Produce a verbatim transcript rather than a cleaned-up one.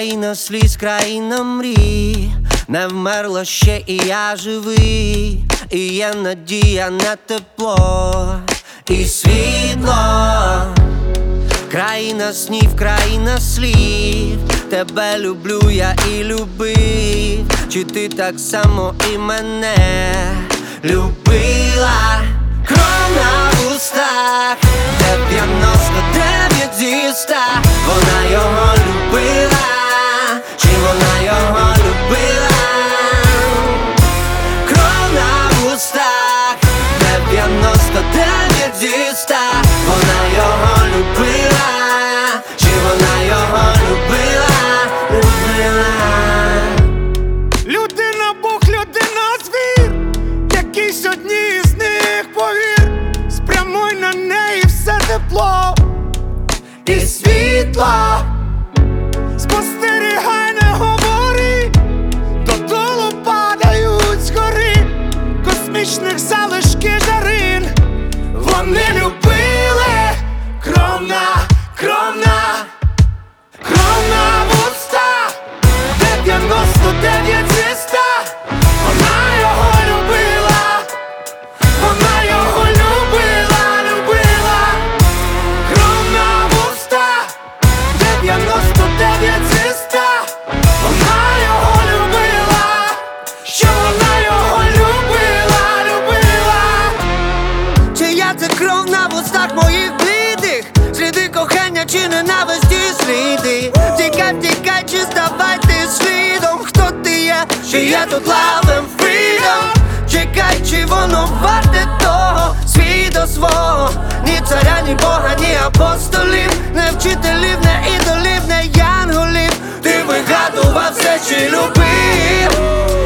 Країна сліз, країна мрій, не вмерла ще і я живий, і є надія на тепло і світло. Країна снів, країна слів, тебе люблю я і любив. Чи ти так само і мене любила? Кров на вустах, дев'яносто дев'ять зі ста. Вона його любила, чи вона його любила? Кров на вустах, дев'яносто дев'ять зі ста. Вона його любила, чи вона його любила, любила? Людина Бог, людина звір, якийсь одній з них повір. Спрямуй на неї все тепло І світло. Спостерігай, не говори, додолу падають згори космічних залишки жарин. Вони любили кров на, кров на, кров на вуста, дев'яносто дев'ять зі ста. Вона його любила, вона його любила, любила. Кров на вуста, дев'яносто дев'ять зі ста. Вона його любила, що вона його любила, любила. Чия це кров на вустах моїх блідих? Сліди кохання чи ненависті сліди? Втікай, втікай, чи ставай ти слідом? Хто ти є? Чи є тут love and freedom? Чекай, чи воно варте того? Свій до свого, ні царя, ні бога, ні апостолів, не вчителів, не ідолів, не янголів. Ти вигадував все, чи любив?